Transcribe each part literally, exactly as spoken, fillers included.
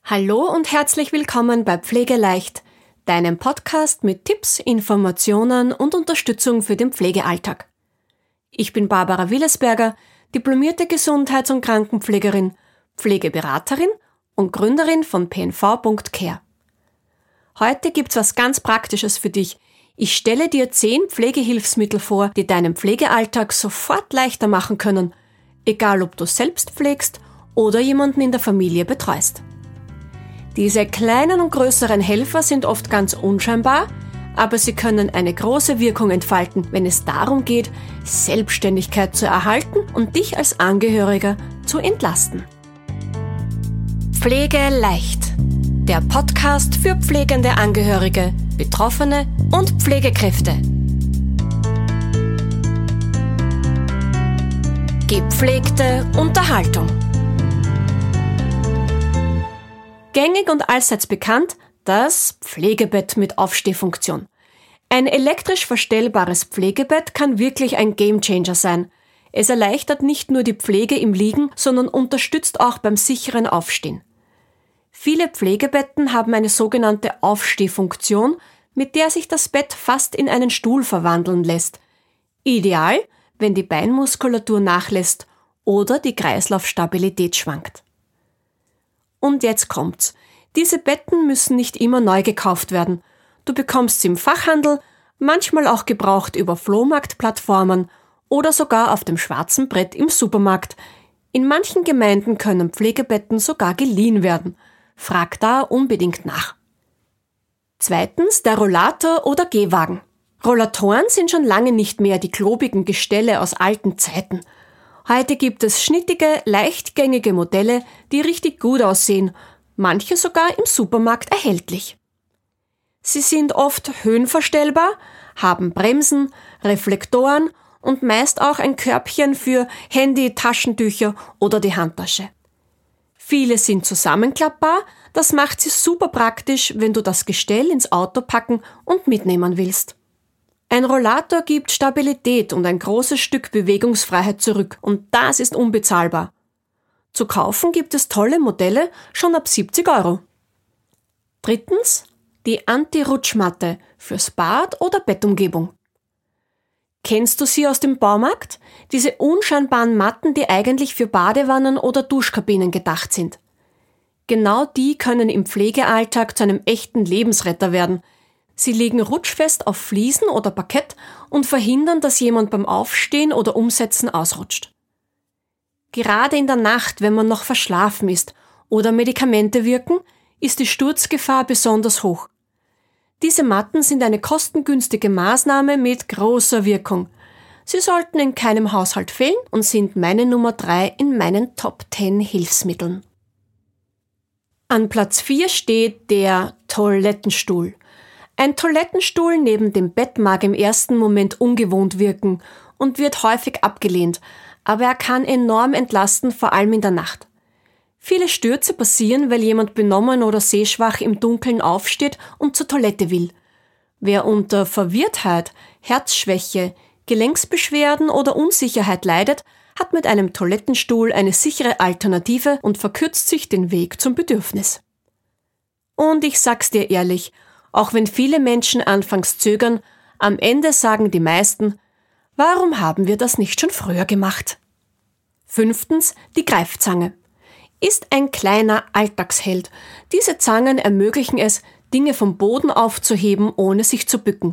Hallo und herzlich willkommen bei Pflegeleicht, deinem Podcast mit Tipps, Informationen und Unterstützung für den Pflegealltag. Ich bin Barbara Willesberger, diplomierte Gesundheits- und Krankenpflegerin, Pflegeberaterin und Gründerin von p n v punkt care. Heute gibt's was ganz Praktisches für dich. Ich stelle dir zehn Pflegehilfsmittel vor, die deinen Pflegealltag sofort leichter machen können, egal ob du selbst pflegst oder jemanden in der Familie betreust. Diese kleinen und größeren Helfer sind oft ganz unscheinbar, aber sie können eine große Wirkung entfalten, wenn es darum geht, Selbstständigkeit zu erhalten und dich als Angehöriger zu entlasten. Pflege leicht. Der Podcast für pflegende Angehörige, Betroffene und Pflegekräfte. Gepflegte Unterhaltung. Gängig und allseits bekannt, das Pflegebett mit Aufstehfunktion. Ein elektrisch verstellbares Pflegebett kann wirklich ein Gamechanger sein. Es erleichtert nicht nur die Pflege im Liegen, sondern unterstützt auch beim sicheren Aufstehen. Viele Pflegebetten haben eine sogenannte Aufstehfunktion, mit der sich das Bett fast in einen Stuhl verwandeln lässt. Ideal, wenn die Beinmuskulatur nachlässt oder die Kreislaufstabilität schwankt. Und jetzt kommt's. Diese Betten müssen nicht immer neu gekauft werden. Du bekommst sie im Fachhandel, manchmal auch gebraucht über Flohmarktplattformen oder sogar auf dem schwarzen Brett im Supermarkt. In manchen Gemeinden können Pflegebetten sogar geliehen werden. Frag da unbedingt nach. Zweitens der Rollator oder Gehwagen. Rollatoren sind schon lange nicht mehr die klobigen Gestelle aus alten Zeiten. Heute gibt es schnittige, leichtgängige Modelle, die richtig gut aussehen, manche sogar im Supermarkt erhältlich. Sie sind oft höhenverstellbar, haben Bremsen, Reflektoren und meist auch ein Körbchen für Handy, Taschentücher oder die Handtasche. Viele sind zusammenklappbar, das macht sie super praktisch, wenn du das Gestell ins Auto packen und mitnehmen willst. Ein Rollator gibt Stabilität und ein großes Stück Bewegungsfreiheit zurück und das ist unbezahlbar. Zu kaufen gibt es tolle Modelle schon ab siebzig Euro. Drittens, die Anti-Rutschmatte fürs Bad oder Bettumgebung. Kennst du sie aus dem Baumarkt? Diese unscheinbaren Matten, die eigentlich für Badewannen oder Duschkabinen gedacht sind. Genau die können im Pflegealltag zu einem echten Lebensretter werden. Sie liegen rutschfest auf Fliesen oder Parkett und verhindern, dass jemand beim Aufstehen oder Umsetzen ausrutscht. Gerade in der Nacht, wenn man noch verschlafen ist oder Medikamente wirken, ist die Sturzgefahr besonders hoch. Diese Matten sind eine kostengünstige Maßnahme mit großer Wirkung. Sie sollten in keinem Haushalt fehlen und sind meine Nummer drei in meinen Top zehn Hilfsmitteln. An Platz vier steht der Toilettenstuhl. Ein Toilettenstuhl neben dem Bett mag im ersten Moment ungewohnt wirken und wird häufig abgelehnt, aber er kann enorm entlasten, vor allem in der Nacht. Viele Stürze passieren, weil jemand benommen oder sehschwach im Dunkeln aufsteht und zur Toilette will. Wer unter Verwirrtheit, Herzschwäche, Gelenksbeschwerden oder Unsicherheit leidet, hat mit einem Toilettenstuhl eine sichere Alternative und verkürzt sich den Weg zum Bedürfnis. Und ich sag's dir ehrlich, auch wenn viele Menschen anfangs zögern, am Ende sagen die meisten, warum haben wir das nicht schon früher gemacht? Fünftens, die Greifzange. Ist ein kleiner Alltagsheld. Diese Zangen ermöglichen es, Dinge vom Boden aufzuheben, ohne sich zu bücken.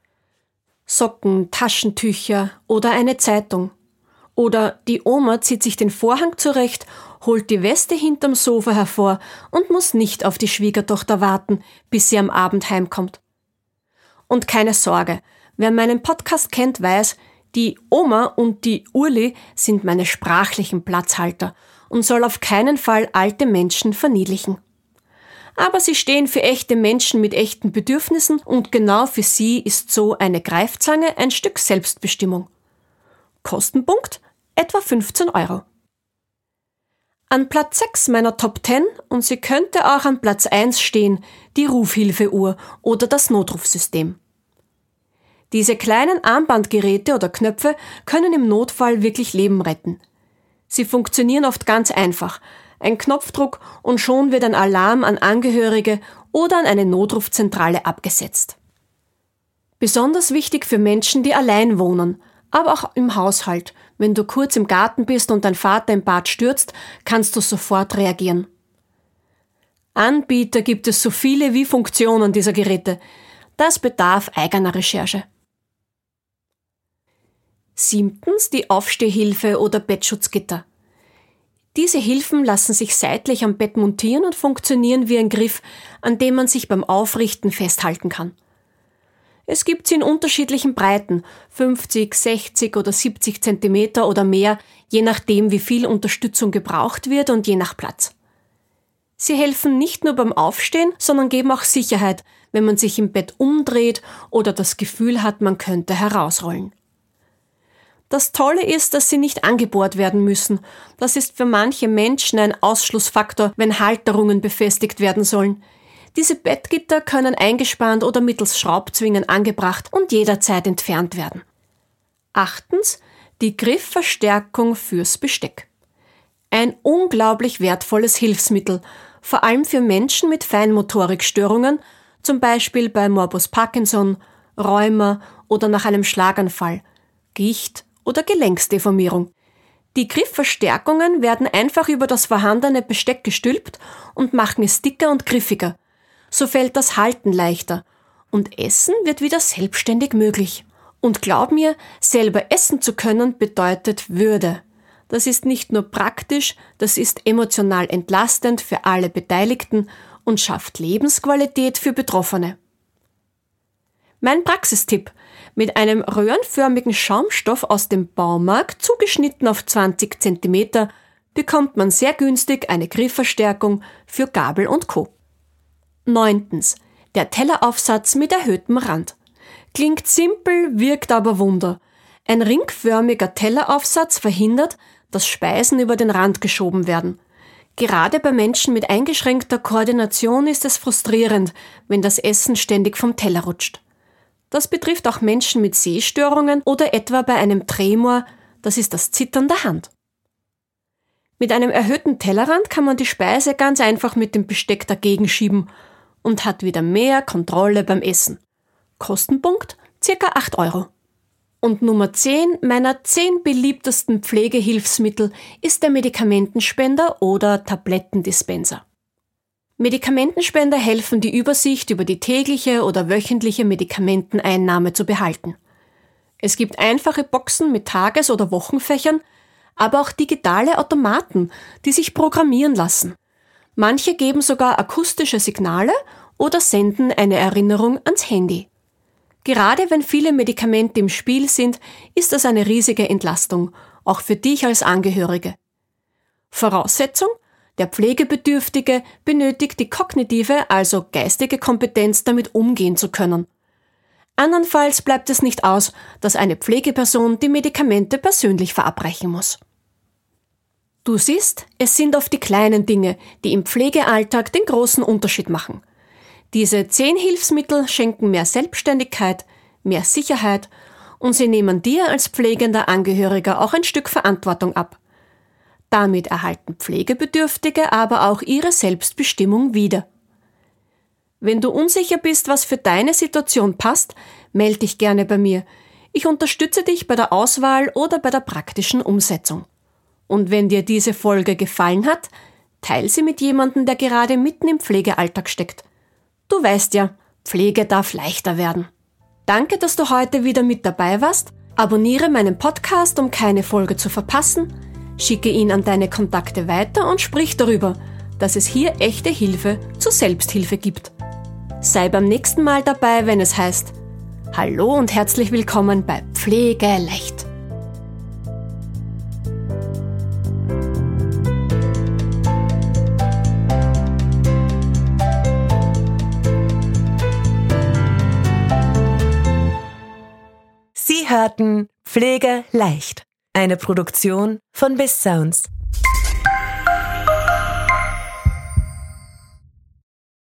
Socken, Taschentücher oder eine Zeitung. Oder die Oma zieht sich den Vorhang zurecht, holt die Weste hinterm Sofa hervor und muss nicht auf die Schwiegertochter warten, bis sie am Abend heimkommt. Und keine Sorge, wer meinen Podcast kennt, weiß, die Oma und die Urli sind meine sprachlichen Platzhalter und soll auf keinen Fall alte Menschen verniedlichen. Aber sie stehen für echte Menschen mit echten Bedürfnissen und genau für sie ist so eine Greifzange ein Stück Selbstbestimmung. Kostenpunkt etwa fünfzehn Euro. An Platz sechs meiner Top zehn, und sie könnte auch an Platz eins stehen, die Rufhilfeuhr oder das Notrufsystem. Diese kleinen Armbandgeräte oder Knöpfe können im Notfall wirklich Leben retten. Sie funktionieren oft ganz einfach. Ein Knopfdruck und schon wird ein Alarm an Angehörige oder an eine Notrufzentrale abgesetzt. Besonders wichtig für Menschen, die allein wohnen, aber auch im Haushalt. Wenn du kurz im Garten bist und dein Vater im Bad stürzt, kannst du sofort reagieren. Anbieter gibt es so viele wie Funktionen dieser Geräte. Das bedarf eigener Recherche. Siebtens die Aufstehhilfe oder Bettschutzgitter. Diese Hilfen lassen sich seitlich am Bett montieren und funktionieren wie ein Griff, an dem man sich beim Aufrichten festhalten kann. Es gibt sie in unterschiedlichen Breiten, fünfzig, sechzig oder siebzig Zentimeter oder mehr, je nachdem wie viel Unterstützung gebraucht wird und je nach Platz. Sie helfen nicht nur beim Aufstehen, sondern geben auch Sicherheit, wenn man sich im Bett umdreht oder das Gefühl hat, man könnte herausrollen. Das Tolle ist, dass sie nicht angebohrt werden müssen. Das ist für manche Menschen ein Ausschlussfaktor, wenn Halterungen befestigt werden sollen. Diese Bettgitter können eingespannt oder mittels Schraubzwingen angebracht und jederzeit entfernt werden. Achtens, die Griffverstärkung fürs Besteck. Ein unglaublich wertvolles Hilfsmittel, vor allem für Menschen mit Feinmotorikstörungen, zum Beispiel bei Morbus Parkinson, Rheuma oder nach einem Schlaganfall, Gicht oder Gelenksdeformierung. Die Griffverstärkungen werden einfach über das vorhandene Besteck gestülpt und machen es dicker und griffiger. So fällt das Halten leichter und Essen wird wieder selbstständig möglich. Und glaub mir, selber essen zu können bedeutet Würde. Das ist nicht nur praktisch, das ist emotional entlastend für alle Beteiligten und schafft Lebensqualität für Betroffene. Mein Praxistipp: Mit einem röhrenförmigen Schaumstoff aus dem Baumarkt, zugeschnitten auf zwanzig Zentimeter, bekommt man sehr günstig eine Griffverstärkung für Gabel und Co. Neuntens. Der Telleraufsatz mit erhöhtem Rand. Klingt simpel, wirkt aber Wunder. Ein ringförmiger Telleraufsatz verhindert, dass Speisen über den Rand geschoben werden. Gerade bei Menschen mit eingeschränkter Koordination ist es frustrierend, wenn das Essen ständig vom Teller rutscht. Das betrifft auch Menschen mit Sehstörungen oder etwa bei einem Tremor, das ist das Zittern der Hand. Mit einem erhöhten Tellerrand kann man die Speise ganz einfach mit dem Besteck dagegen schieben und hat wieder mehr Kontrolle beim Essen. Kostenpunkt circa acht Euro. Und Nummer zehn meiner zehn beliebtesten Pflegehilfsmittel ist der Medikamentenspender oder Tablettendispenser. Medikamentenspender helfen, die Übersicht über die tägliche oder wöchentliche Medikamenteneinnahme zu behalten. Es gibt einfache Boxen mit Tages- oder Wochenfächern, aber auch digitale Automaten, die sich programmieren lassen. Manche geben sogar akustische Signale oder senden eine Erinnerung ans Handy. Gerade wenn viele Medikamente im Spiel sind, ist das eine riesige Entlastung, auch für dich als Angehörige. Voraussetzung: Der Pflegebedürftige benötigt die kognitive, also geistige Kompetenz, damit umgehen zu können. Andernfalls bleibt es nicht aus, dass eine Pflegeperson die Medikamente persönlich verabreichen muss. Du siehst, es sind oft die kleinen Dinge, die im Pflegealltag den großen Unterschied machen. Diese zehn Hilfsmittel schenken mehr Selbstständigkeit, mehr Sicherheit und sie nehmen dir als pflegender Angehöriger auch ein Stück Verantwortung ab. Damit erhalten Pflegebedürftige aber auch ihre Selbstbestimmung wieder. Wenn du unsicher bist, was für deine Situation passt, melde dich gerne bei mir. Ich unterstütze dich bei der Auswahl oder bei der praktischen Umsetzung. Und wenn dir diese Folge gefallen hat, teile sie mit jemandem, der gerade mitten im Pflegealltag steckt. Du weißt ja, Pflege darf leichter werden. Danke, dass du heute wieder mit dabei warst. Abonniere meinen Podcast, um keine Folge zu verpassen. Schicke ihn an deine Kontakte weiter und sprich darüber, dass es hier echte Hilfe zur Selbsthilfe gibt. Sei beim nächsten Mal dabei, wenn es heißt: Hallo und herzlich willkommen bei Pflege leicht. Sie hörten Pflege leicht, eine Produktion von Biss Sounds.